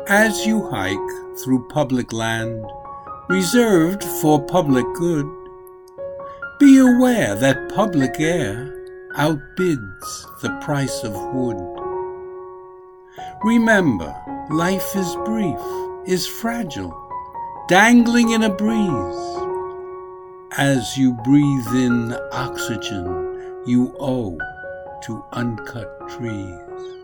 As you hike through public land reserved for public good, be aware that public air outbids the price of wood. Remember, life is brief, is fragile, dangling in a breeze. As you breathe in oxygen you owe to uncut trees.